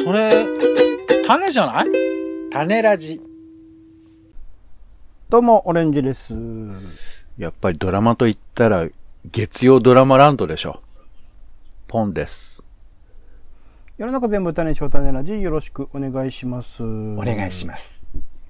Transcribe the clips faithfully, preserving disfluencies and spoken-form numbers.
それ、種じゃない？種ラジ。 どうも、オレンジです。 やっぱりドラマと言ったら、月曜ドラマランドでしょ。ポンです。 世の中全部種しょ種ラジ、よろしくお願いします。お願いします。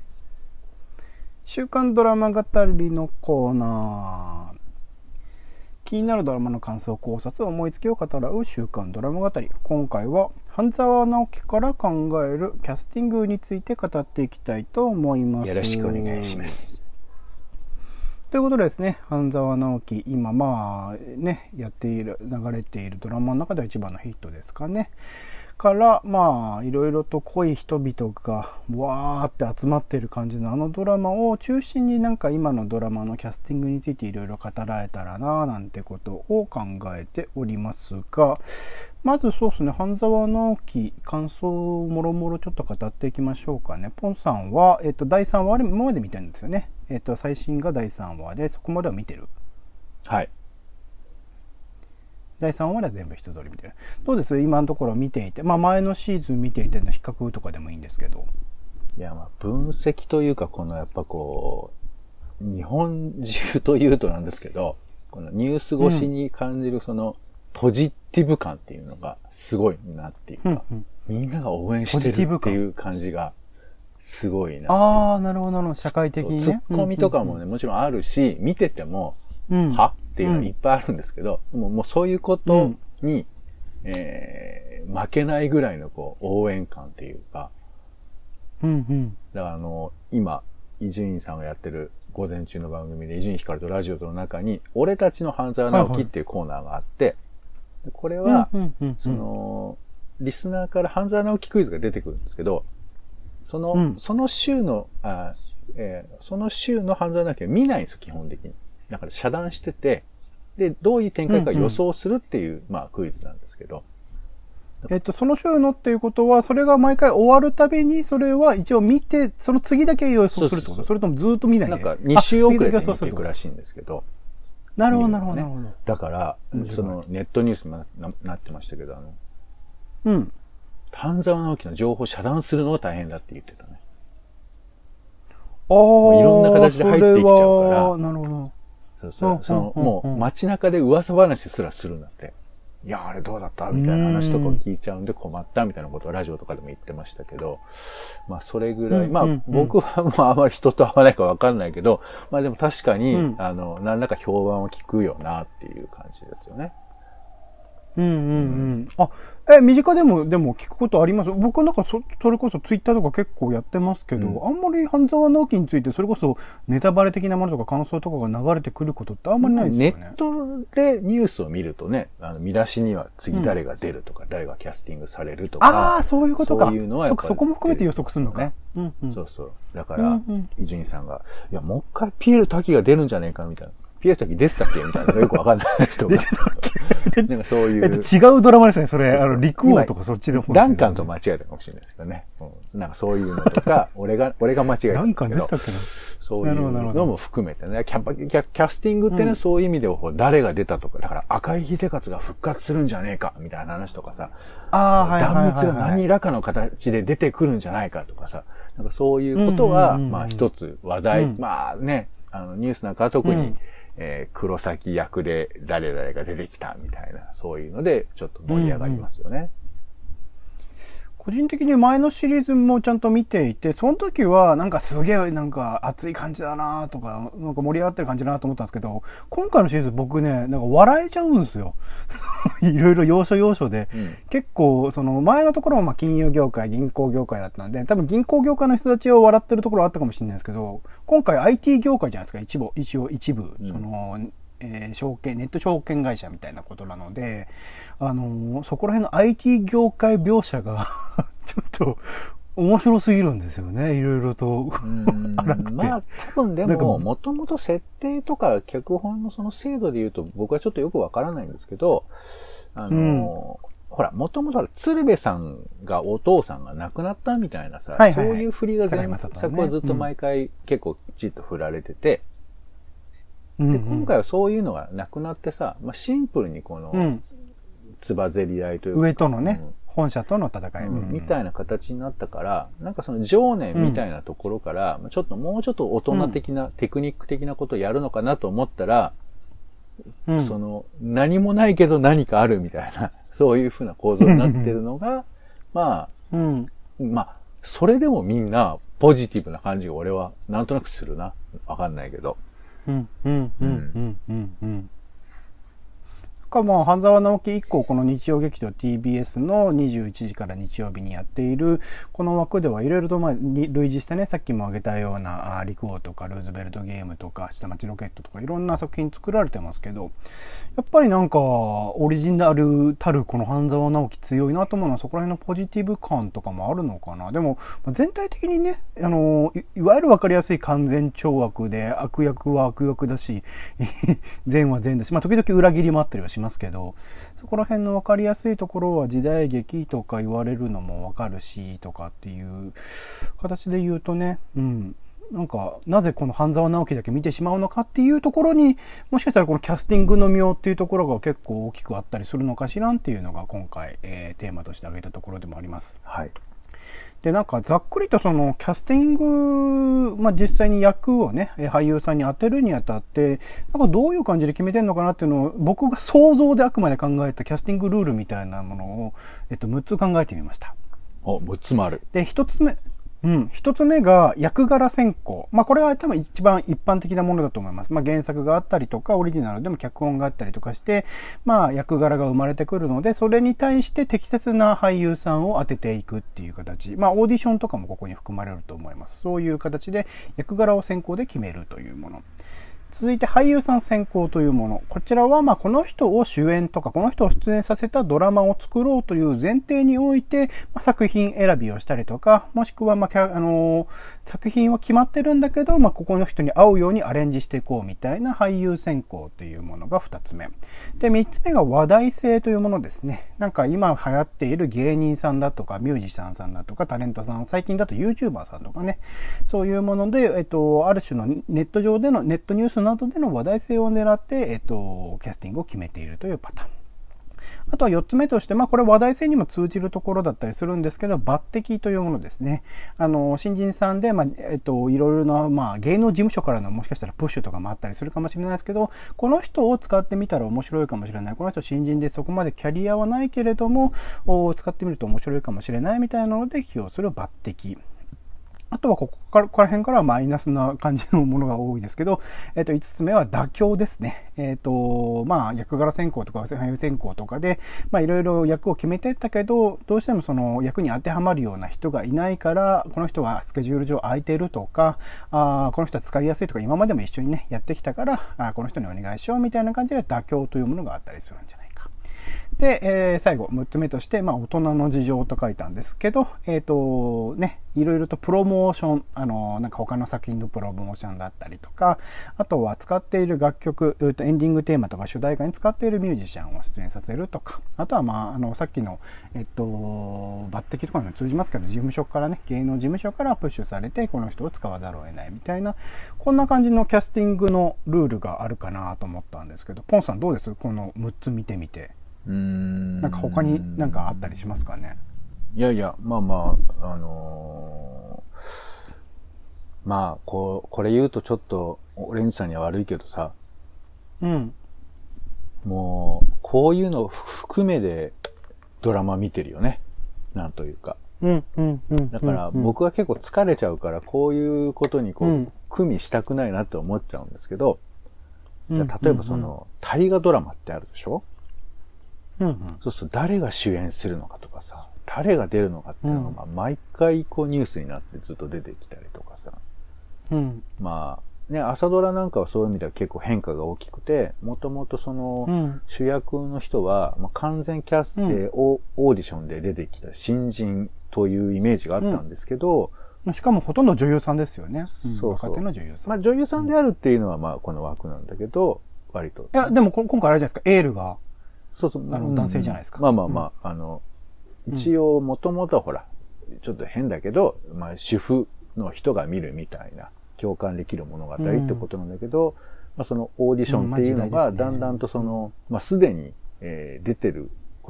週刊ドラマ語りのコーナー。気になるドラマの感想、考察、思いつきを語らう週刊ドラマ語り。今回は半沢直樹から考えるキャスティングについて語っていきたいと思います。 よろしくお願いします。 ということでですね、半沢直樹、今まあね、やっている、流れているドラマの中では一番のヒットですかね。から、まあ、いろいろと濃い人々がわーって集まっている感じのあのドラマを中心になんか今のドラマのキャスティングについていろいろ語られたらななんてことを考えておりますが、まずそうですね、半沢直樹、感想をもろもろちょっと語っていきましょうかね。ポンさんは、えっと、だいさんわ、今まで見てるんですよね。えっと、最新がだいさんわで、そこまでは見てる。 はい。 だいさんわでは全部一通り見てる。どうです今のところ見ていて、まあ前のシーズン見ていての比較とかでもいいんですけど。 いや、まあ分析というか、このやっぱこう、日本中というとなんですけど、このニュース越しに感じるその、ポジティブ感っていうのがすごいなっていうか、うんうん、みんなが応援してるっていう感じがすごいな。 ああ、なるほどなるほど。社会的にね。 ツッコミとかもね、もちろんあるし、見てても、うん、はっていうのはいっぱいあるんですけど、うん、もうもうそういうことに、うんえー、負けないぐらいのこう応援感っていうか、 うんうん、 だからあの、今、伊集院さんがやってる午前中の番組で伊集院光とラジオとの中に、俺たちの半沢直樹っていうコーナーがあって、はいはい、これは、その、リスナーから半沢直樹クイズが出てくるんですけど、その、うん、その週の、あえー、その週の半沢直樹は見ないんですよ、基本的に。だから遮断してて、で、どういう展開か予想するっていう、うんうん、まあ、クイズなんですけど。 えっと、その週のっていうことは、それが毎回終わるたびに、それは一応見て、その次だけ予想するってこと？ そうそうそう、それともずっと見ないで？ なんか、に週遅れて見ていくらしいんですけど。 なるほど、なるほど、なるほど。 だから、その、ネットニュースに な, なってましたけど、あの、 うん。 半沢直樹の情報を遮断するのが大変だって言ってたね。 ああ。いろんな形で入ってきちゃうから。 なるほど。 そうそう。その、もう街中で噂話すらするんだって。いや、あれどうだったみたいな話とかを聞いちゃうんで困ったみたいなことをラジオとかでも言ってましたけど、まあそれぐらい、まあ僕はもうあまり人と会わないかわかんないけど、まあでも確かに、うん、あの、何らか評判を聞くよなっていう感じですよね。 うんうんうん。あ、え、身近でも、でも聞くことあります？僕なんかそ、それこそツイッターとか結構やってますけど、うん、あんまり半沢直樹についてそれこそネタバレ的なものとか感想とかが流れてくることってあんまりないですよね。 ネットでニュースを見るとね、あの見出しには次誰が出るとか、うん、誰がキャスティングされるとか。 ああ、そういうことか。 そういうのはやっぱり。 そ、そこも含めて予測するのね。 うんうん、そうそう。だから、伊集院さんが、いや、もう一回ピエール滝が出るんじゃねえかみたいな。ピエール滝出てたっけみたいなのがよくわかんない人が。 出てたっけなんかそういう。 えっと、違うドラマですね、それ。そうそうあの、陸王とかそっちの方、 ね。ダンカンと間違えたかもしれないですけどね。うん、なんかそういうのとか、俺が、俺が間違えた。ダンカンでしたっけな。 そういうのも含めてね。キャキャキャスティングってね、うん、そういう意味では、誰が出たとか、だから赤井秀勝が復活するんじゃねえか、みたいな話とかさ。 ああ、はいはいはい、はい。 断密が何らかの形で出てくるんじゃないかとかさ。なんかそういうことは、まあ一つ話題、うん、まあね、あの、ニュースなんかは特に、うんえー、黒崎役で誰々が出てきたみたいな、そういうのでちょっと盛り上がりますよね。うんうん、 個人的に前のシリーズもちゃんと見ていて、その時はなんかすげえなんか熱い感じだなとか、なんか盛り上がってる感じだなと思ったんですけど、今回のシリーズ僕ね、なんか笑えちゃうんですよ。いろいろ要所要所で、うん、結構その前のところはまあ金融業界、銀行業界だったんで、多分銀行業界の人たちを笑ってるところはあったかもしれないですけど、今回 アイティー 業界じゃないですか、一部、一応一部、うん、その、えー、証券、ネット証券会社みたいなことなので、あのー、そこら辺の アイティー 業界描写がちょっと面白すぎるんですよね、いろいろと。 まあ、多分でも、もともと設定とか脚本のその制度で言うと僕はちょっとよくわからないんですけど、あのー、うん、ほら、もともと鶴瓶さんがお父さんが亡くなったみたいなさ、はいはいはい、そういう振りが前作はずっと毎回結構きちっと振られてて、うんで、今回はそういうのがなくなってさ、まあ、シンプルにこの、つばぜり合いというか。 上とのね、 本社との戦い、 うん、みたいな形になったから、なんかその情念みたいなところから、うん、ちょっともうちょっと大人的な、うん、テクニック的なことをやるのかなと思ったら、うん、その、何もないけど何かあるみたいな、そういう風な構造になってるのが、まあ、うん、まあ、それでもみんなポジティブな感じが俺はなんとなくするな。わかんないけど。 うん、うん、うん、うん、うん、うん。かまあ、半沢直樹以降、この日曜劇場 ティービーエス のにじゅういちじから日曜日にやっている、この枠ではいろいろとまあ類似してね、さっきも挙げたような、陸王とかルーズベルトゲームとか、下町ロケットとかいろんな作品作られてますけど、やっぱりなんか、オリジナルたるこの半沢直樹強いなと思うのは、そこら辺のポジティブ感とかもあるのかな。でも、全体的にね、あの、い, いわゆるわかりやすい完全懲悪で、悪役は悪役だし、善は善だし、まあ時々裏切りもあったりはしますけど、そこら辺の分かりやすいところは時代劇とか言われるのも分かるしとかっていう形で言うとね、うん、なんかなぜこの半沢直樹だけ見てしまうのかっていうところに、もしかしたらこのキャスティングの妙っていうところが結構大きくあったりするのかしらんっていうのが今回、えー、テーマとして挙げたところでもあります。 はい。 で、なんかざっくりとそのキャスティング、まあ、実際に役をね、俳優さんに当てるにあたって、なんかどういう感じで決めてんのかなっていうのを、僕が想像であくまで考えたキャスティングルールみたいなものを、えっと、むっつ考えてみました。 お、むっつもある。 で、ひとつめ、うん。一つ目が役柄選考。まあこれは多分一番一般的なものだと思います。まあ原作があったりとか、オリジナルでも脚本があったりとかして、まあ役柄が生まれてくるので、それに対して適切な俳優さんを当てていくっていう形。まあオーディションとかもここに含まれると思います。そういう形で役柄を選考で決めるというもの。続いて俳優さん選考というもの。こちらはまあこの人を主演とかこの人を出演させたドラマを作ろうという前提において、まあ、作品選びをしたりとか、もしくはまあ、あのー、作品は決まってるんだけど、まあ、ここの人に合うようにアレンジしていこうみたいな俳優選考というものがふたつめ。で、みっつめが話題性というものですね。なんか今流行っている芸人さんだとかミュージシャンさんだとかタレントさん、最近だと YouTuber さんとかね、そういうもので、えっと、ある種のネット上でのネットニュースなどでの話題性を狙って、えっと、キャスティングを決めているというパターン。あとはよっつめとして、まあこれ話題性にも通じるところだったりするんですけど、抜擢というものですね。あの、新人さんで、まあ、えっと、いろいろな、まあ芸能事務所からのもしかしたらプッシュとかもあったりするかもしれないですけど、この人を使ってみたら面白いかもしれない。この人新人でそこまでキャリアはないけれども、使ってみると面白いかもしれないみたいなので起用する抜擢。あとはここから、ここら辺からはマイナスな感じのものが多いですけど、えっと、いつつめは妥協ですね。えっと、まあ、役柄選考とか俳優選考とかで、まあ、いろいろ役を決めていったけど、どうしてもその役に当てはまるような人がいないから、この人はスケジュール上空いてるとか、あこの人は使いやすいとか、今までも一緒にね、やってきたから、あこの人にお願いしようみたいな感じで妥協というものがあったりするんじゃないか。で、えー、最後、むっつめとして、まあ、大人の事情と書いたんですけど、えっと、ね、いろいろとプロモーション、あの、なんか他の作品のプロモーションだったりとか、あとは使っている楽曲、エンディングテーマとか主題歌に使っているミュージシャンを出演させるとか、あとはまあ、あの、さっきの、えっと、抜擢とかにも通じますけど、事務所からね、芸能事務所からプッシュされて、この人を使わざるを得ないみたいな、こんな感じのキャスティングのルールがあるかなと思ったんですけど、ポンさんどうです？このむっつ見てみて。 うーんなんか他になんかあったりしますかね。 いやいや、まあまあ、あのー、まあ、こう、これ言うとちょっと、オレンジさんには悪いけどさ、 うん。 もう、こういうの含めでドラマ見てるよね。なんというか。 うん、うん、うん。 だから僕は結構疲れちゃうから、こういうことにこう、うん、組みしたくないなって思っちゃうんですけど、うん、例えばその、大河ドラマってあるでしょ？うんうん、そうすると誰が主演するのかとかさ、誰が出るのかっていうのが、うん、毎回こうニュースになってずっと出てきたりとかさ。うん、まあ、ね、朝ドラなんかはそういう意味では結構変化が大きくて、もともとその、うん、主役の人は、まあ、完全キャストで、うん、オーディションで出てきた新人というイメージがあったんですけど、 うん、しかもほとんど女優さんですよね。 そうそう。 若手の女優さん。 まあ女優さんであるっていうのはまあこの枠なんだけど、割と。 いや、でも今回あれじゃないですか、エールが。 そうそう。 あの、男性じゃないですか。 まあまあまあ、うん、あの、一応、もともとはほら、ちょっと変だけど、まあ、主婦の人が見るみたいな、共感できる物語ってことなんだけど、うん、まあそのオーディションっていうのが、だんだんとその、まあすでに、えー、出てるこ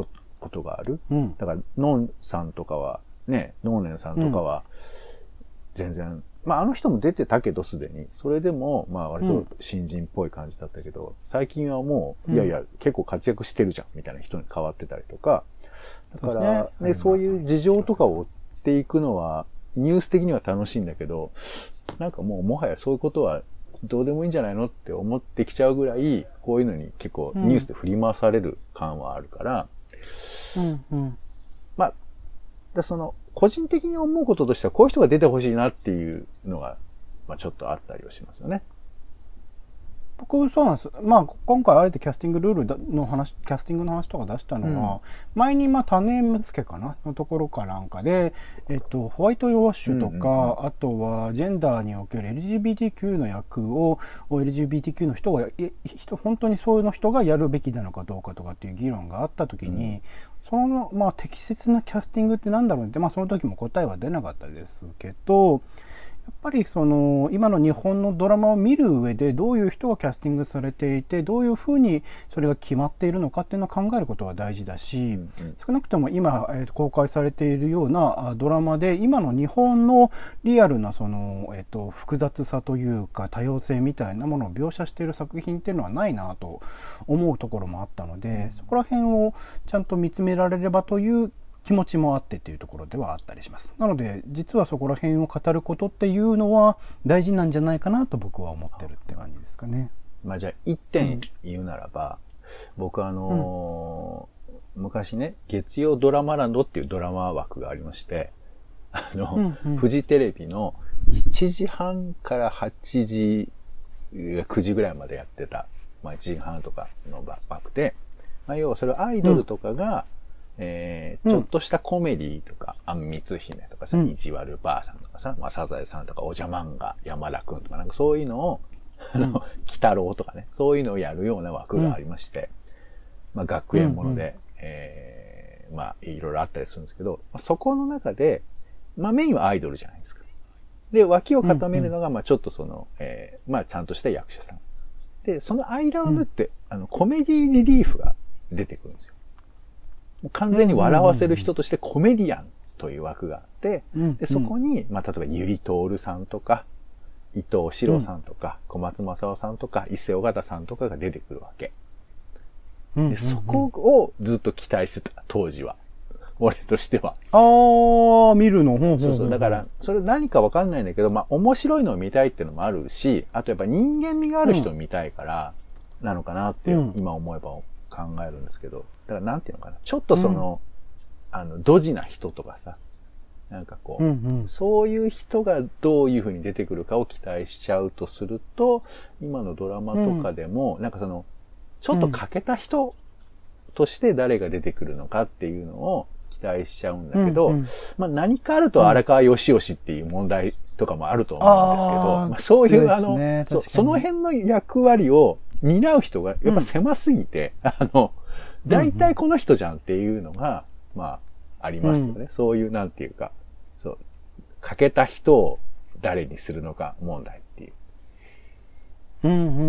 ことがある。 うん。 だから、ノンさんとかは、ね、ノーネンさんとかは、全然、うん、まああの人も出てたけどすでに、それでも、まあ割と新人っぽい感じだったけど、うん、最近はもう、いやいや、結構活躍してるじゃん、みたいな人に変わってたりとか、だから、ね、ね、そういう事情とかを追っていくのは、ニュース的には楽しいんだけど、なんかもうもはやそういうことはどうでもいいんじゃないのって思ってきちゃうぐらい、こういうのに結構ニュースで振り回される感はあるから、 うんうん、 まあ、だその、個人的に思うこととしては、こういう人が出てほしいなっていうのが、まあちょっとあったりはしますよね。 僕、そうなんです。まあ、今回あえてキャスティングルールの話、キャスティングの話とか出したのは、うん、前にまあ、種付けかなのところかなんかで、えっと、ホワイトウォッシュとか、うんうんうん、あとは、ジェンダーにおける エルジービーティーキュー の役を、エルジービーティーキュー の人が、本当にそういうの人がやるべきなのかどうかとかっていう議論があったときに、うん、その、まあ、適切なキャスティングってなんだろうって、まあ、その時も答えは出なかったですけど、やっぱりその今の日本のドラマを見る上でどういう人がキャスティングされていてどういうふうにそれが決まっているのかっていうのを考えることは大事だし、うんうん、少なくとも今、えー、公開されているようなドラマで今の日本のリアルなその、えー、と複雑さというか多様性みたいなものを描写している作品っていうのはないなと思うところもあったので、うん、そこら辺をちゃんと見つめられればという気持ちもあってというところではあったりします。なので実はそこら辺を語ることっていうのは大事なんじゃないかなと僕は思ってるって感じですかね。 まあじゃあ一点言うならば、うん、僕あのーうん、昔ね月曜ドラマランドっていうドラマ枠がありまして、あの、うんうん、フジテレビのしちじはんからはちじくじぐらいまでやってた、まあいちじはんとかの枠で、まあ要はそれアイドルとかが、うんえー、ちょっとしたコメディとか、あんみつ姫とかさ、意地悪ばあさんとかさ、まあ、サザエさんとか、おじゃまんが、山田くんとか、なんかそういうのを、あの、鬼太郎とかね、そういうのをやるような枠がありまして、まあ、学園もので、うんうん、えー、まあ、いろいろあったりするんですけど、まあ、そこの中で、まあ、メインはアイドルじゃないですか。で、脇を固めるのが、まあ、ちょっとその、えー、まあ、ちゃんとした役者さん。で、その間を縫って、うん、あの、コメディリリーフが出てくるんですよ。完全に笑わせる人としてコメディアンという枠があって、うんうん、でそこに、まあ、例えばゆりとおるさんとか、伊藤四郎さんとか、うん、小松政夫さんとか、伊勢尾形さんとかが出てくるわけ。うんうんうん、でそこをずっと期待してた、当時は。俺としては。 あー、見るの。 そうそう。だから、それ何かわかんないんだけど、まあ、面白いのを見たいっていうのもあるし、あとやっぱ人間味がある人を見たいから、なのかなって、今思えば考えるんですけど。だからなんていうのかな。ちょっとその、うん、あの、ドジな人とかさ、なんかこう、うんうん、そういう人がどういう風に出てくるかを期待しちゃうとすると、今のドラマとかでも、うん、なんかその、ちょっと欠けた人として誰が出てくるのかっていうのを期待しちゃうんだけど、うんうん、まあ何かあると荒川よしよしっていう問題とかもあると思うんですけど、あまあ、そういう、あの、ね、そ, その辺の役割を担う人がやっぱ狭すぎて、うん、あの、大体この人じゃんっていうのが、まあ、ありますよね。うん、そういう、なんていうか、そう、欠けた人を誰にするのか問題っていう。 うん、うん、うん、うん、うん。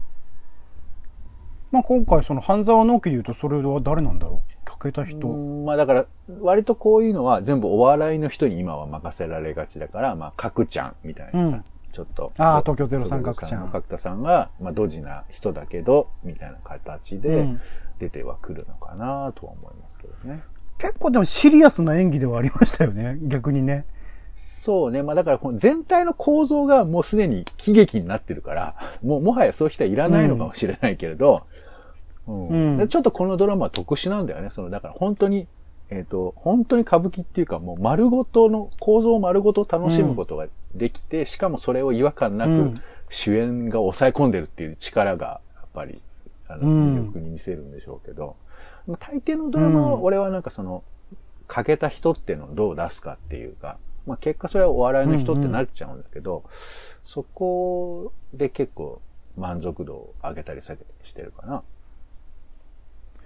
まあ今回その半沢直樹で言うとそれは誰なんだろう？欠けた人。 うん、まあだから、割とこういうのは全部お笑いの人に今は任せられがちだから、まあ、角ちゃんみたいなさ。うんちょっと。 ああ、東京ゼロさん角ちゃん。 角田さんが、まあ、ドジな人だけど、みたいな形で出てはくるのかなとは思いますけどね、うん。 結構でもシリアスな演技ではありましたよね、逆にね。 そうね。まあだから全体の構造がもうすでに喜劇になってるから、もうもはやそういう人はいらないのかもしれないけれど、うんうんうん、ちょっとこのドラマは特殊なんだよね。その、だから本当に、えっと、本当に歌舞伎っていうかもう丸ごとの構造を丸ごと楽しむことができて、うん、しかもそれを違和感なく主演が抑え込んでるっていう力がやっぱりあの魅力に見せるんでしょうけど、うん、大抵のドラマは俺はなんかその欠けた人っていうのをどう出すかっていうか、まあ結果それはお笑いの人ってなっちゃうんだけど、うんうん、そこで結構満足度を上げたり下げたりしてるかな。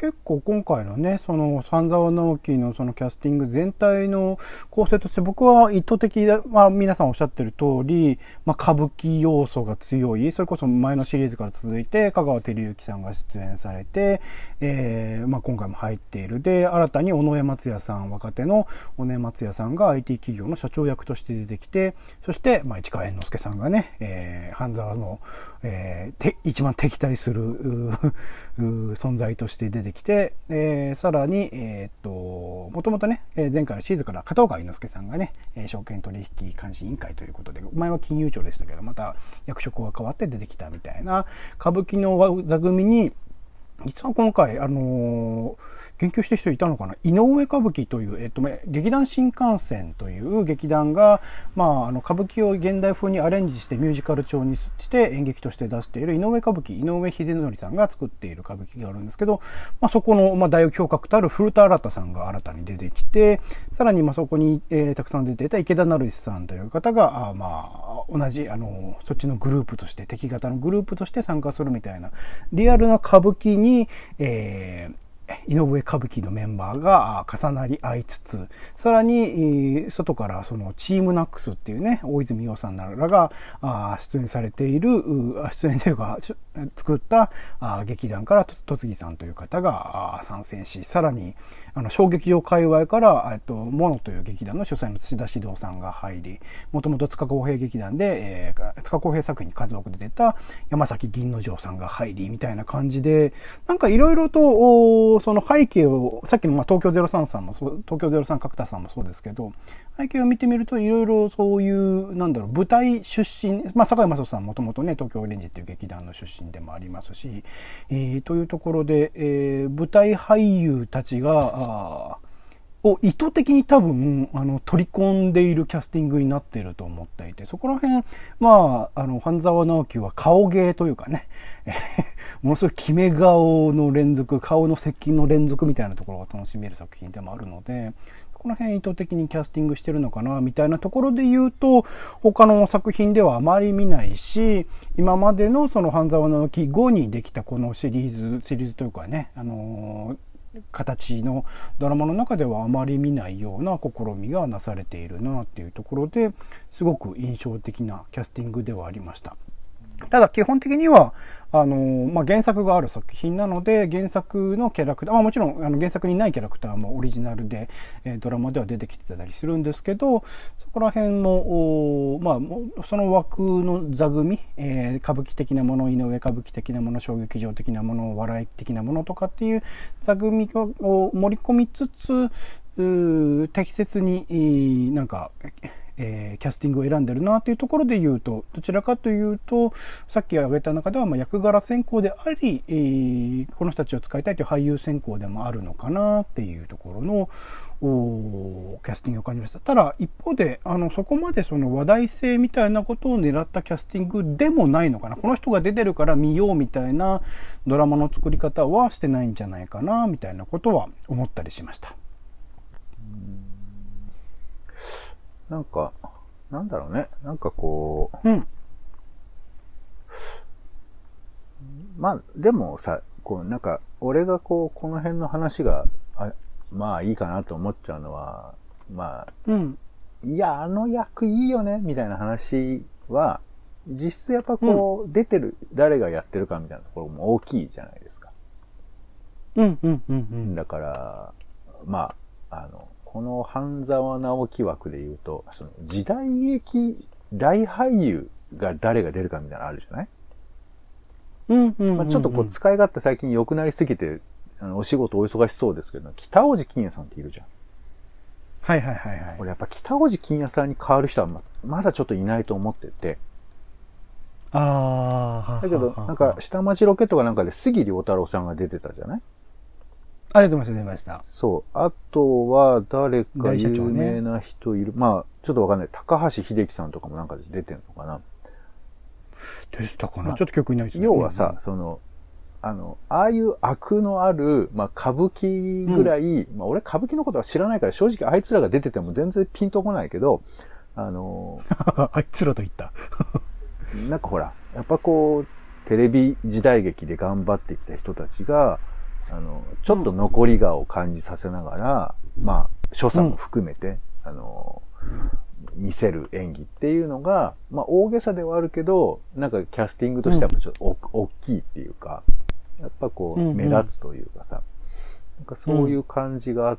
結構今回のね、その半沢直樹のそのキャスティング全体の構成として僕は意図的だ、まあ皆さんおっしゃってる通り、まあ歌舞伎要素が強い、それこそ前のシリーズから続いて香川照之さんが出演されて、えー、まあ今回も入っている。で、新たに尾上松也さん、若手の尾上松也さんが アイティー 企業の社長役として出てきて、そして、まあ市川猿之助さんがね、えー、半沢の、えー、て一番敵対する存在として出てきて、えー、さらに、えー、っと、もともとね、前回のシーズンから片岡猪之助さんがね、証券取引監視委員会ということで、前は金融庁でしたけど、また役職が変わって出てきたみたいな歌舞伎の座組に、実は今回、あのー、研究してる人いたのかな、井上歌舞伎という、えっと、劇団新幹線という劇団が、まあ、あの、歌舞伎を現代風にアレンジしてミュージカル調にして演劇として出している井上歌舞伎、井上秀則さんが作っている歌舞伎があるんですけど、まあ、そこの、まあ、大胸郭たる古田新太さんが新たに出てきて、さらに、まあ、そこに、えー、たくさん出ていた池田成志さんという方が、あまあ、同じ、あの、そっちのグループとして、敵型のグループとして参加するみたいな、リアルな歌舞伎に、えー井上歌舞伎のメンバーが重なり合いつつ、さらに外からそのチームナックスっていうね、大泉洋さんらが出演されている、出演というか作った劇団から戸次さんという方が参戦し、さらにあの小劇場界隈からえっとモノという劇団の主催の土田獅童さんが入り、もともと塚公平劇団で、えー、塚公平作品に数多く出てた山崎銀之丞さんが入りみたいな感じで、なんかいろいろとその背景を、さっきのまあ東京ゼロさんさんもそう、東京ゼロさん角田さんもそうですけど、背景を見てみるといろいろそういうなんだろう、舞台出身、まあ堺雅人さんもともとね東京オレンジっていう劇団の出身でもありますし、えー、というところで、えー、舞台俳優たちがを意図的に多分あの取り込んでいるキャスティングになっていると思っていて、そこら辺まああの半沢直樹は顔芸というかねものすごい決め顔の連続、顔の接近の連続みたいなところが楽しめる作品でもあるので、この辺意図的にキャスティングしてるのかなみたいなところで言うと、他の作品ではあまり見ないし、今までのその半沢直樹後にできたこのシリーズシリーズというかね、あのー形のドラマの中ではあまり見ないような試みがなされているなっていうところですごく印象的なキャスティングではありました。ただ基本的にはあの、まあ、原作がある作品なので、原作のキャラクター、まあ、もちろんあの原作にないキャラクターもオリジナルで、えー、ドラマでは出てきてたりするんですけど、そこら辺も、まあ、その枠の座組、えー、歌舞伎的なもの、井上歌舞伎的なもの、小劇場的なもの、笑い的なものとかっていう座組を盛り込みつつ、適切になんかえー、キャスティングを選んでるなというところで言うと、どちらかというとさっき挙げた中ではまあ役柄選考であり、えー、この人たちを使いたいという俳優選考でもあるのかなっていうところのキャスティングを感じました。ただ一方であのそこまでその話題性みたいなことを狙ったキャスティングでもないのかな、この人が出てるから見ようみたいなドラマの作り方はしてないんじゃないかなみたいなことは思ったりしました。 なんか、なんだろうね。なんかこう、 うん。 まあ、でもさ、こう、なんか、俺がこう、この辺の話が、あまあいいかなと思っちゃうのは、まあ、 うん。 いや、あの役いいよね、みたいな話は、実質やっぱこう、うん、出てる、誰がやってるかみたいなところも大きいじゃないですか。 うんうんうんうん。 だから、まあ、あの、この半沢直樹枠で言うと、その時代劇大俳優が誰が出るかみたいなのあるじゃない？ うんうんうんうん、 まあ、ちょっとこう使い勝手最近良くなりすぎて、あのお仕事お忙しそうですけど、北大路欣也さんっているじゃん。 はいはいはいはい。 俺やっぱ北大路欣也さんに変わる人はままだちょっといないと思ってて。 ああ。 だけど、なんか下町ロケットかなんかで杉良太郎さんが出てたじゃない？ ありがとうございました。 そう。あとは、誰か有名な人いる。ね、まあ、ちょっとわかんない。高橋秀樹さんとかもなんかで出てんのかな。 でしたかな、まあ、ちょっと記憶にないですね。 要はさ、うん、その、あの、ああいう悪のある、まあ、歌舞伎ぐらい、うん、まあ、俺歌舞伎のことは知らないから、正直あいつらが出てても全然ピンとこないけど、あの、 あいつらと言った。 なんかほら、やっぱこう、テレビ時代劇で頑張ってきた人たちが、ああの、ちょっと残りがを感じさせながら、うん、まあ、所作も含めて、うん、あの、見せる演技っていうのが、まあ大げさではあるけど、なんかキャスティングとしてはちょっとお、うん、大きいっていうか、やっぱこう、目立つというかさ、なんかそういう感じがあって、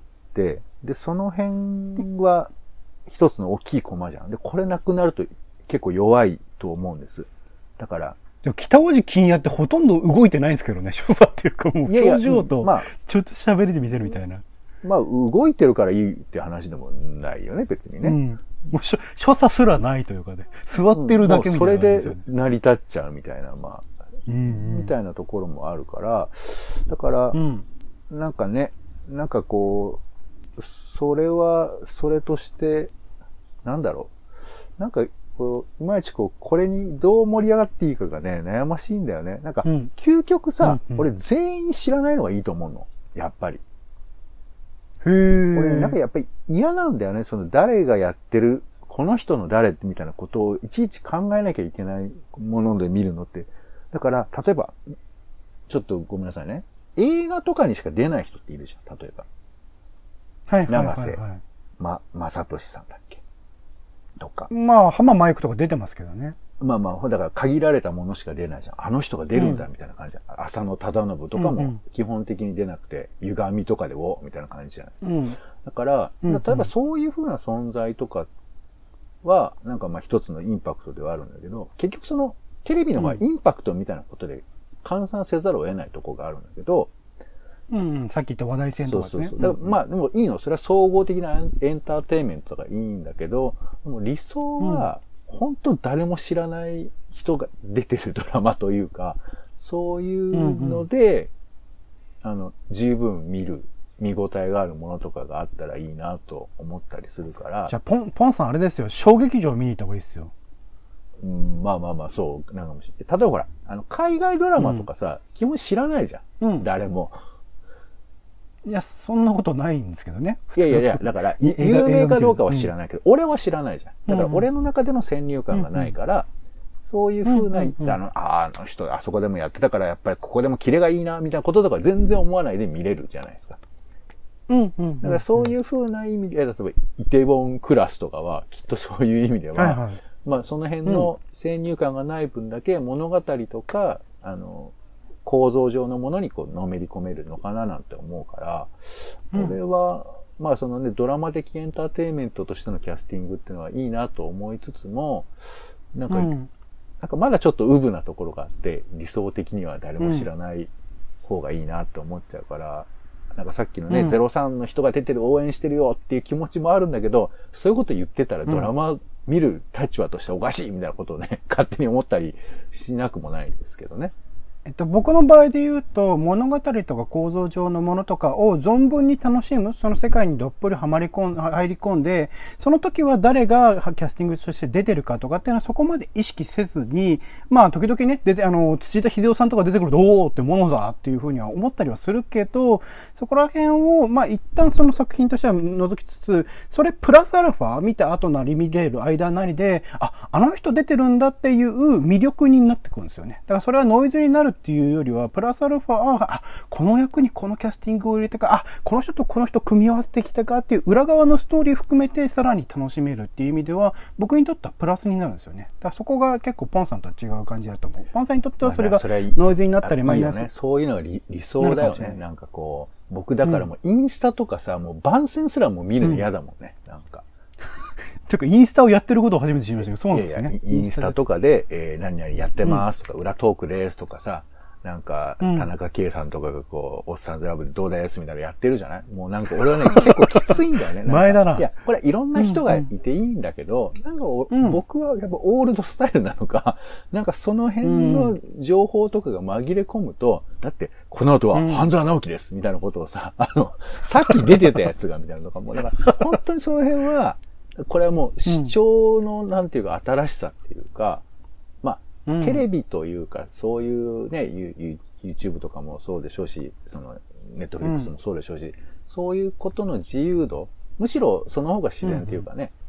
で、その辺は一つの大きいコマじゃん。で、これなくなると結構弱いと思うんです。だから、 でも北大路欣也ってほとんど動いてないんですけどね、所作っていうかもう表情と、まあ、ちょっと喋りで見せるみたいな。 まあ、動いてるからいいって話でもないよね、別にね。うん、 もう所作すらないというかね、座ってるだけみたいな、ね、 うん、それで成り立っちゃうみたいな、まあ、うんうん、みたいなところもあるから、だから、うん、なんかね、なんかこう、それは、それとして、なんだろう。なんか、こう、いまいちこう、これにどう盛り上がっていいかがね、悩ましいんだよね。なんか、うん、究極さ、うんうん、俺全員知らないのがいいと思うの。やっぱり。 へー。 俺、なんかやっぱり嫌なんだよね。その誰がやってる、この人の誰みたいなことをいちいち考えなきゃいけないもので見るのって。だから、例えば、ちょっとごめんなさいね。映画とかにしか出ない人っているじゃん、例えば。 はいはいはい、はい。 長瀬、ま、正俊さんだっけとか。 まあ、浜マイクとか出てますけどね。 まあまあ、だから限られたものしか出ないじゃん。あの人が出るんだみたいな感じじゃん。うん、浅野忠信とかも基本的に出なくて、うんうん、歪みとかでおみたいな感じじゃないですか。うん、だから、例えばそういう風な存在とかは、なんかまあ一つのインパクトではあるんだけど、結局そのテレビの方がインパクトみたいなことで換算せざるを得ないところがあるんだけど、 うん、うん、さっき言った話題性とかですね。 そうそうそう。だからまあでもいいの。それは総合的なエンターテインメントとかいいんだけど、でも理想は、本当誰も知らない人が出てるドラマというか、そういうので、うんうん、あの、十分見る、見応えがあるものとかがあったらいいなと思ったりするから。 じゃあ、ポン、ポンさんあれですよ。小劇場見に行った方がいいですよ。 うん、まあまあまあ、そう、なんかもしれない。例えばほら、あの、海外ドラマとかさ、うん、基本知らないじゃん。うん、誰も。 いや、そんなことないんですけどね。 いやいやいや、だから、有名かどうかは知らないけど、うん、俺は知らないじゃん。だから俺の中での先入観がないから、うんうん、そういう風な、うんうん、あの、ああの人、あそこでもやってたから、やっぱりここでもキレがいいな、みたいなこととか全然思わないで見れるじゃないですか。 うんうんうんうん、 だからそういう風な意味で、例えば、イテウォンクラスとかは、きっとそういう意味では、はいはい、まあその辺の先入観がない分だけ物語とか、あの、構造上のものにこうのめり込めるのかななんて思うから、うん、これは、まあそのね、ドラマ的エンターテインメントとしてのキャスティングっていうのはいいなと思いつつも、なんか、うん、なんかまだちょっとウブなところがあって、理想的には誰も知らない方がいいなって思っちゃうから、うん、なんかさっきのね、うん、ゼロさんの人が出てる応援してるよっていう気持ちもあるんだけど、そういうこと言ってたらドラマ見る立場としておかしいみたいなことをね、勝手に思ったりしなくもないんですけどね。 えっと、僕の場合で言うと、物語とか構造上のものとかを存分に楽しむ、その世界にどっぷりはまり込ん、入り込んで、その時は誰がキャスティングとして出てるかとかっていうのはそこまで意識せずに、まあ、時々ね、出て、あの、土田秀夫さんとか出てくると、おーってものだっていうふうには思ったりはするけど、そこら辺を、まあ、一旦その作品としては除きつつ、それプラスアルファ、見た後なり見れる間なりで、あ、あの人出てるんだっていう魅力になってくるんですよね。だからそれはノイズになるっていうよりは、プラスアルファは、あ、この役にこのキャスティングを入れてか、あ、この人とこの人組み合わせてきたかっていう裏側のストーリー含めてさらに楽しめるっていう意味では、僕にとってはプラスになるんですよね。だからそこが結構ポンさんとは違う感じだと思う。ポンさんにとってはそれがノイズになったりマイナス。 いいよね、そういうのが 理, 理想だよね。なんかこう、僕だからもうインスタとかさ、うん、もう番宣すらもう見るの嫌だもんね。うん、なんか。 ていうか、インスタをやってることを初めて知りましたけど、そうなんですね。 いやいやインスタとかで、えー、何々やってますとか、うん、裏トークですとかさ、なんか、田中圭さんとかがこう、おっさんずラブでどうですみたいなのやってるじゃない？もうなんか俺はね、結構きついんだよね。 前だな。 いや、これいろんな人がいていいんだけど、うんうん、なんか、うん、僕はやっぱオールドスタイルなのか、なんかその辺の情報とかが紛れ込むと、だって、この後は半沢直樹ですみたいなことをさ、あの、さっき出てたやつがみたいなのとかも、だから本当にその辺は、これはもう視聴のなんていうか新しさっていうか、うん、テレビというか、そういうね、YouTube とかもそうでしょうし、その、Netflix もそうでしょうし、うん、そういうことの自由度、むしろその方が自然というかね、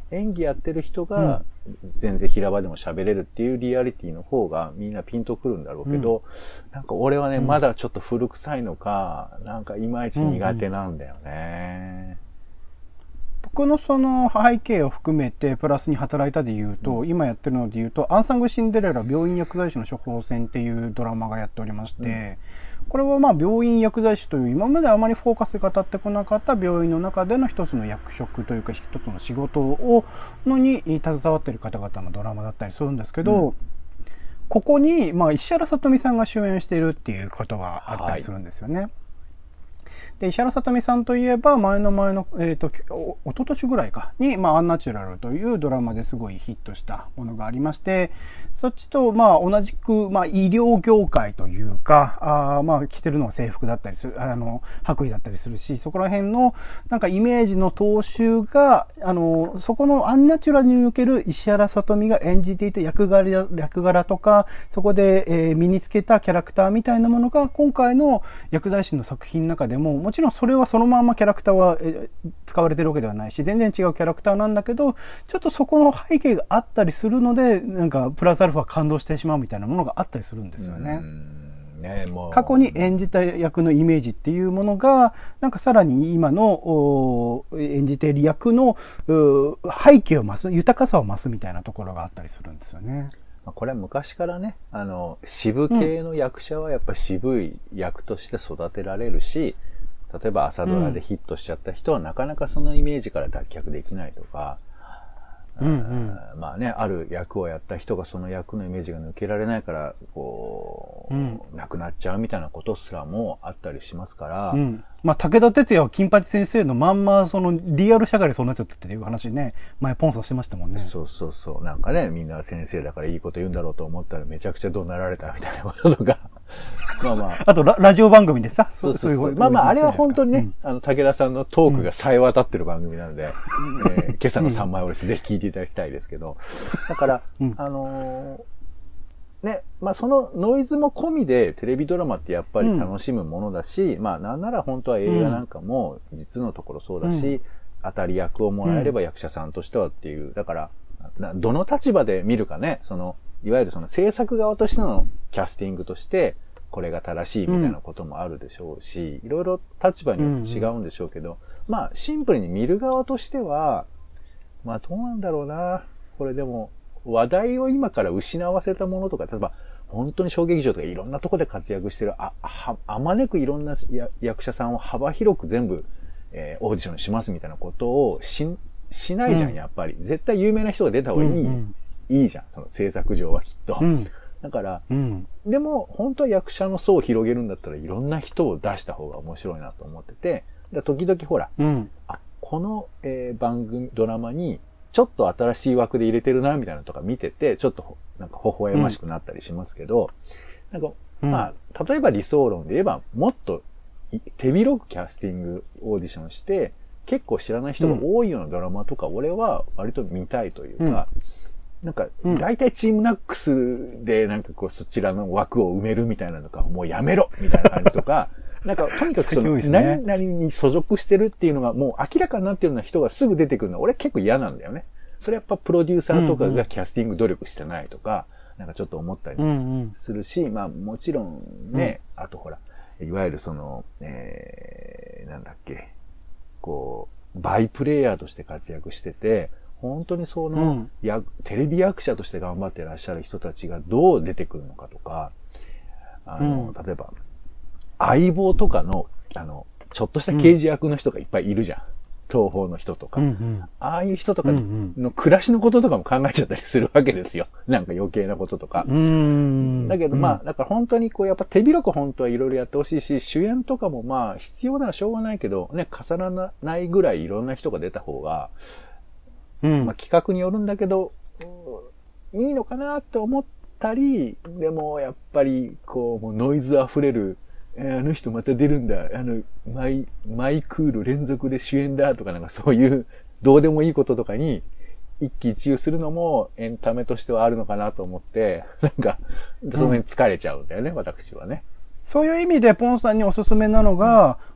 演技やってる人が全然平場でも喋れるっていうリアリティの方がみんなピンとくるんだろうけど、うん、なんか俺はね、うん、まだちょっと古臭いのか、なんかいまいち苦手なんだよね。うんうん、 僕のその背景を含めてプラスに働いたで言うと、うん、今やってるので言うと、アンサングシンデレラ病院薬剤師の処方箋っていうドラマがやっておりまして、うん、これはまあ病院薬剤師という今まであまりフォーカスが当たってこなかった病院の中での一つの役職というか一つの仕事をのに携わっている方々のドラマだったりするんですけど、うん、ここにまあ石原さとみさんが主演しているっていうことがあったりするんですよね。はい。で、石原さとみさんといえば、前の前の、えっと、お、おととしぐらいかに、まあ、アンナチュラルというドラマですごいヒットしたものがありまして、そっちと、まあ、同じく、まあ、医療業界というか、あまあ、着てるのは制服だったりする、あの、白衣だったりするし、そこら辺の、なんかイメージの踏襲が、あの、そこのアンナチュラルにおける石原さとみが演じていた役柄、役柄とか、そこで、えー、身につけたキャラクターみたいなものが、今回の薬剤師の作品の中でも、もちろんそれはそのまんまキャラクターは使われてるわけではないし、全然違うキャラクターなんだけど、ちょっとそこの背景があったりするので、なんかプラスアルファ感動してしまうみたいなものがあったりするんですよね。 うんね、もう過去に演じた役のイメージっていうものが、なんかさらに今の演じている役の背景を増す、豊かさを増すみたいなところがあったりするんですよね。 これは昔からね、あの、渋系の役者はやっぱ渋い役として育てられるし、うん、例えば朝ドラでヒットしちゃった人はなかなかそのイメージから脱却できないとか、うんうん、まあね、ある役をやった人がその役のイメージが抜けられないから、こう、うん、なくなっちゃうみたいなことすらもあったりしますから。 うん、まあ、武田鉄矢は金八先生のまんま、そのリアル社会でそうなっちゃったっていう話ね、前ポンさしてましたもんね。 そうそうそう。なんかね、みんな先生だからいいこと言うんだろうと思ったらめちゃくちゃ怒鳴られたみたいなこととか。まあまあ。 あとラ、ラジオ番組でさ。 そうそうそう。まあまあ、あれは本当にね、うん、あの、武田さんのトークが冴え渡ってる番組なので、うんえー、今朝の三枚おろしぜひ聞いていただきたいですけど。だから、うん、あのー、ね、まあそのノイズも込みでテレビドラマってやっぱり楽しむものだし、うん、まあなんなら本当は映画なんかも実のところそうだし、うん、当たり役をもらえれば役者さんとしてはっていう、だから、どの立場で見るかね、その、いわゆるその制作側としてのキャスティングとして、これが正しいみたいなこともあるでしょうし、いろいろ立場によって違うんでしょうけど、うんうん、まあシンプルに見る側としては、まあどうなんだろうな。これでも、話題を今から失わせたものとか、例えば本当に小劇場とかいろんなところで活躍してる、あ、は、あまねくいろんな役者さんを幅広く全部、えー、オーディションしますみたいなことをし、しないじゃん、うん、やっぱり。絶対有名な人が出た方がいい、うんうん、いいじゃん、その制作上はきっと。うん、だから、うん、でも本当は役者の層を広げるんだったらいろんな人を出した方が面白いなと思ってて、だ時々ほら、うん、あ、この、えー、番組、ドラマにちょっと新しい枠で入れてるな、みたいなのとか見てて、ちょっとなんか微笑ましくなったりしますけど、うん、なんか、まあ、例えば理想論で言えば、もっと手広くキャスティングオーディションして、結構知らない人が多いようなドラマとか、俺は割と見たいというか、うん、なんか、大体チームナックスでなんかこうそちらの枠を埋めるみたいなのとか、もうやめろみたいな感じとか、なんか、とにかくその、何々に所属してるっていうのがもう明らかになってるような人がすぐ出てくるのは俺結構嫌なんだよね。それやっぱプロデューサーとかがキャスティング努力してないとか、なんかちょっと思ったりするし、まあもちろんね、あとほら、いわゆるその、えー、なんだっけ、こう、バイプレイヤーとして活躍してて、本当にその、うん、やテレビ役者として頑張ってらっしゃる人たちがどう出てくるのかとか、あの、うん、例えば、相棒とかの、あの、ちょっとした刑事役の人がいっぱいいるじゃん。東宝の人とか、うんうん。ああいう人とかの暮らしのこととかも考えちゃったりするわけですよ。なんか余計なこととか。うんだけどまあ、だから本当にこう、やっぱ手広く本当はいろいろやってほしいし、主演とかもまあ、必要ならしょうがないけど、ね、重ならないぐらいいろんな人が出た方が、うん、まあ企画によるんだけど、いいのかなって思ったり、でもやっぱり、こう、もうノイズ溢れる、あの人また出るんだ。あの、マイ、マイクール連続で主演だとかなんかそういうどうでもいいこととかに一喜一憂するのもエンタメとしてはあるのかなと思って、なんか、その辺疲れちゃうんだよね、うん、私はね。 そういう意味でポンさんにおすすめなのが、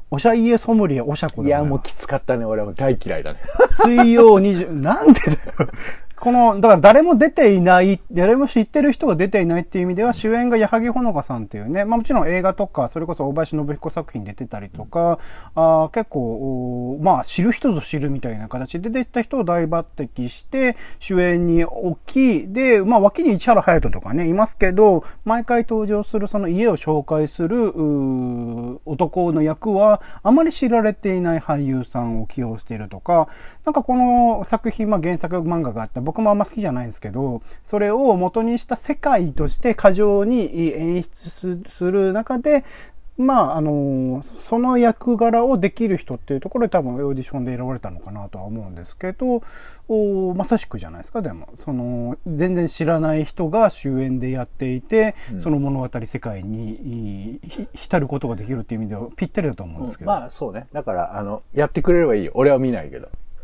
おしゃ家ソムリエおしゃこいや、もうきつかったね。俺は大嫌いだね。 水曜にじゅう、なんでだよ。この、だから誰も出ていない、誰も知ってる人が出ていないっていう意味では、主演が矢作ほのかさんっていうね、まあもちろん映画とか、それこそ大林信彦作品に出てたりとか、あ結構、まあ知る人ぞ知るみたいな形で出てきた人を大抜擢して、主演に置き、で、まあ脇に市原隼人とかね、いますけど、毎回登場するその家を紹介する、男の役は、あまり知られていない俳優さんを起用しているとか、なんかこの作品、まあ原作漫画があって、僕もあんま好きじゃないんですけど、それを元にした世界として過剰に演出する中で、まあ、あの、その役柄をできる人っていうところで多分オーディションで選ばれたのかなとは思うんですけど、おまさしくじゃないですか、でも。その、全然知らない人が主演でやっていて、うん、その物語世界に浸ることができるっていう意味ではぴったりだと思うんですけど。 うん、まあ、そうね。だから、あの、やってくれればいいよ。俺は見ないけど。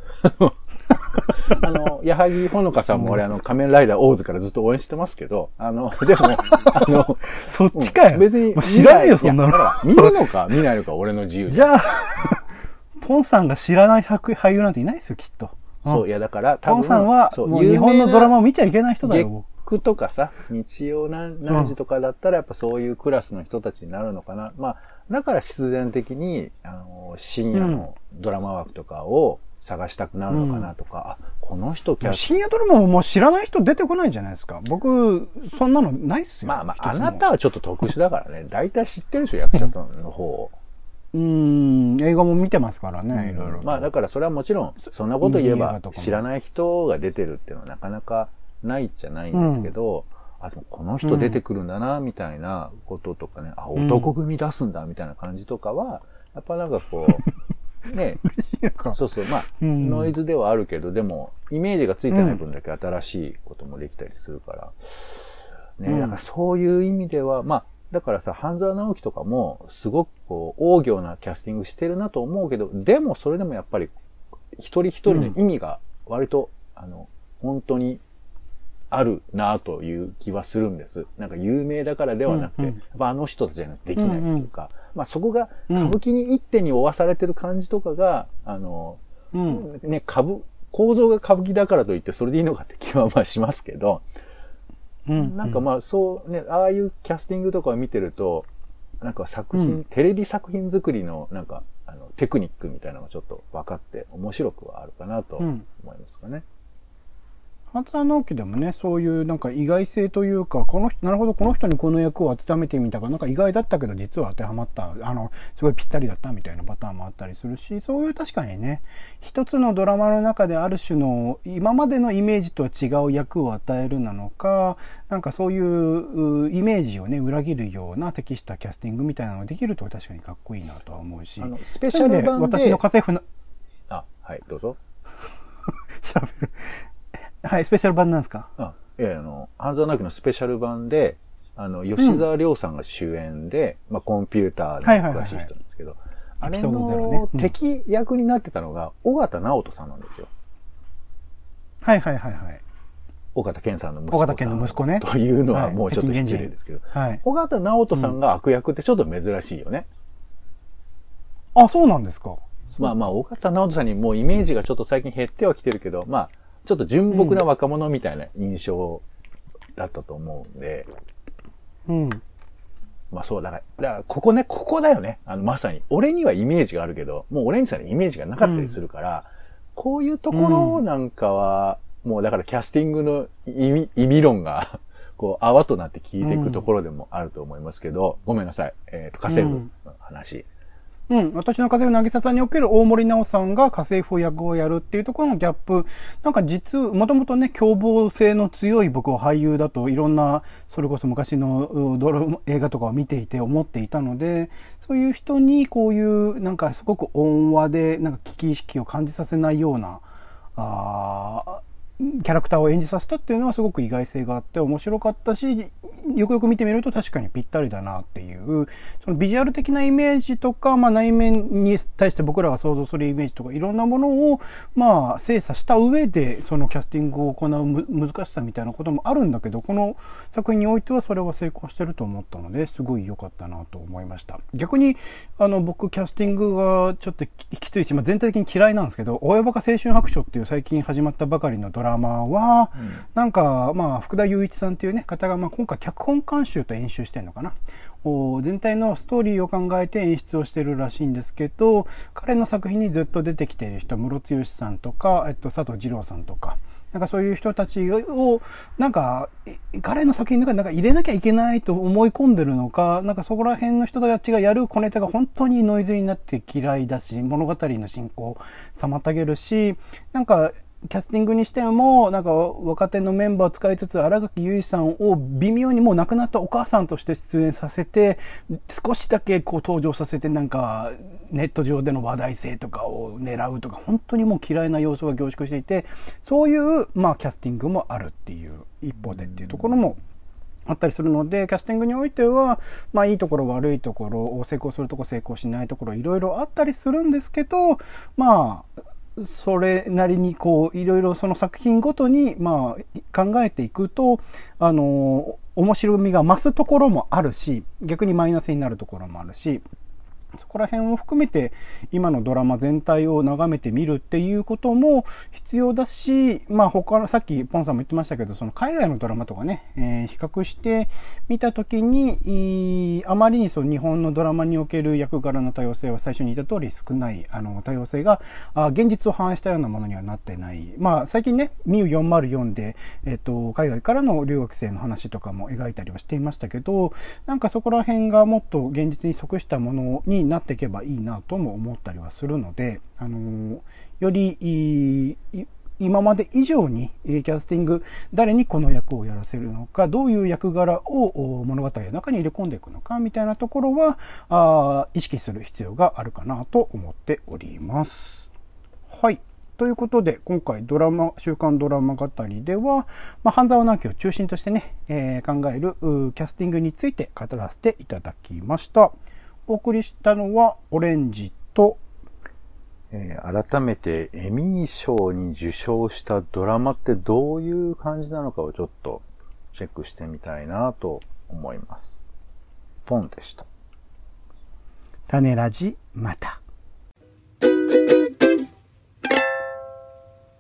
あの、矢作ほのかさんも俺あの、仮面ライダーオーズからずっと応援してますけど、あの、でも、あの、 そっちかよ。 別に。 知らねえよ、そんなの。 見るのか見ないのか俺の自由じゃあ、ポンさんが知らない俳優なんていないですよ、きっと。 そう、いやだから、 ポンさんは、もう日本のドラマを見ちゃいけない人だよ。 月9とかさ、日曜何時とかだったらやっぱそういうクラスの人たちになるのかな。まあ、だから必然的に、あの、深夜のドラマ枠とかを、探したくなるのかなとか、うん、あ、この人キャス深夜ドラマももう知らない人出てこないじゃないですか。僕、そんなのないっすよ。 まあまあ、あなたはちょっと特殊だからね。大体知ってるでしょ、役者さんの方を。 うーん、映画も見てますからね、いろいろ。 まあだからそれはもちろん、そんなこと言えば、知らない人が出てるっていうのはなかなかないじゃないんですけど、うん、あ、でもこの人出てくるんだな、みたいなこととかね、あ、男組出すんだ、みたいな感じとかは、やっぱなんかこう、ねそうそう。まあ、うん、ノイズではあるけど、でも、イメージがついてない分だけ新しいこともできたりするから。ね、うん、だからそういう意味では、まあ、だからさ、半沢直樹とかも、すごくこう、大行なキャスティングしてるなと思うけど、でもそれでもやっぱり、一人一人の意味が割と、うん、あの、本当に、あるなという気はするんです。なんか有名だからではなくて、うんうん、やっぱあの人たちじゃなくてできないというか、うんうん、まあそこが歌舞伎に一手に追わされてる感じとかが、うん、あの、うん、ね、株、構造が歌舞伎だからといってそれでいいのかって気はまあしますけど、うんうん、なんかまあそうね、ああいうキャスティングとかを見てると、なんか作品、うん、テレビ作品作りのなんか、あの、テクニックみたいなのがちょっと分かって面白くはあるかなと思いますかね。うん半沢直樹でもね、そういうなんか意外性というか、この人、なるほど、この人にこの役を当てはめてみたが、なんか意外だったけど実は当てはまった、あの、すごいぴったりだったみたいなパターンもあったりするし、そういう確かにね、一つのドラマの中である種の今までのイメージとは違う役を与えるなのか、なんかそういうイメージをね、裏切るような適したキャスティングみたいなのができると確かにかっこいいなとは思うし、 あのスペシャル版で私の家政婦の、 あ、はい、どうぞ。 喋る。はい、スペシャル版なんですか？ あ、いや、あの、半沢直樹のスペシャル版で、あの、吉沢亮さんが主演で、うん、まあ、コンピューターの詳しい人なんですけど、あれの敵役になってたのが、尾形直人さんなんですよ。 はいはいはいはい。 尾形健さんの息子さん。 尾形健の息子ね。 というのはもうちょっと失礼ですけど、はい、尾形直人さんが悪役ってちょっと珍しいよね。 うん、あ、そうなんですか。 まあまあ、尾形直人さんにもうイメージがちょっと最近減ってはきてるけど、まあ、ちょっと純朴な若者みたいな印象だったと思うんで。 うん。 まあそう、だから、だからここね、ここだよね。あの、まさに。俺にはイメージがあるけど、もう俺にさんにイメージがなかったりするから、うん、こういうところなんかは、うん、もうだからキャスティングの意味、意味論が、こう、泡となって効いていくところでもあると思いますけど、うん、ごめんなさい。えっと、家政婦の話。 うん。私の家政婦渚さんにおける大森直さんが家政婦役をやるっていうところのギャップ。なんか実、もともとね、凶暴性の強い僕は俳優だといろんな、それこそ昔のドラマ、映画とかを見ていて思っていたので、そういう人にこういう、なんかすごく温和で、なんか危機意識を感じさせないような、あキャラクターを演じさせたっていうのはすごく意外性があって面白かったし、 よくよく見てみると確かにぴったりだなっていう、そのビジュアル的なイメージとか、まあ内面に対して僕らが想像するイメージとかいろんなものを、まあ精査した上で、そのキャスティングを行うむ難しさみたいなこともあるんだけど、この作品においてはそれは成功してると思ったので、すごい良かったなと思いました。逆に、あの、僕、キャスティングがちょっときついし、まあ全体的に嫌いなんですけど、親バカ青春白書っていう最近始まったばかりのドラマは、うん、なんか、まあ、福田雄一さんっていうね、方が、まあ今回脚本監修と演出してるのかな。全体のストーリーを考えて演出をしてるらしいんですけど、彼の作品にずっと出てきている人、室津義さんとか、えっと、佐藤二朗さんとか、なんかそういう人たちを、なんか、彼の作品の中になんか入れなきゃいけないと思い込んでるのか、なんかそこら辺の人たちがやる小ネタが本当にノイズになって嫌いだし、物語の進行を妨げるし、なんか、キャスティングにしても、なんか若手のメンバーを使いつつ、新垣結衣さんを微妙にもう亡くなったお母さんとして出演させて、少しだけこう登場させて、なんかネット上での話題性とかを狙うとか、本当にもう嫌いな要素が凝縮していて、そういうまあキャスティングもあるっていう一方でっていうところもあったりするので、キャスティングにおいては、まあいいところ悪いところ、成功するところ成功しないところ、いろいろあったりするんですけど、まあ、それなりにこういろいろその作品ごとにまあ考えていくと、あの面白みが増すところもあるし、逆にマイナスになるところもあるし、そこら辺を含めて今のドラマ全体を眺めてみるっていうことも必要だし、まあ他のさっきポンさんも言ってましたけど、その海外のドラマとかね、えー、比較してみたときに、あまりにその日本のドラマにおける役柄の多様性は最初に言った通り少ない、あの多様性があ現実を反映したようなものにはなってない。まあ最近ね、ミューよんまるよんで、えっと、海外からの留学生の話とかも描いたりはしていましたけど、なんかそこら辺がもっと現実に即したものになっていけばいいなとも思ったりはするので、あのより今まで以上にキャスティング、誰にこの役をやらせるのか、どういう役柄を物語の中に入れ込んでいくのかみたいなところはあ意識する必要があるかなと思っております。はい。ということで、今回ドラマ、週刊ドラマ語りでは、まあ、半沢直樹を中心としてね、えー、考えるキャスティングについて語らせていただきました。お送りしたのはオレンジと、 えー、改めてエミー賞に受賞したドラマってどういう感じなのかをちょっとチェックしてみたいなと思います。ポンでした。 種ラジまた。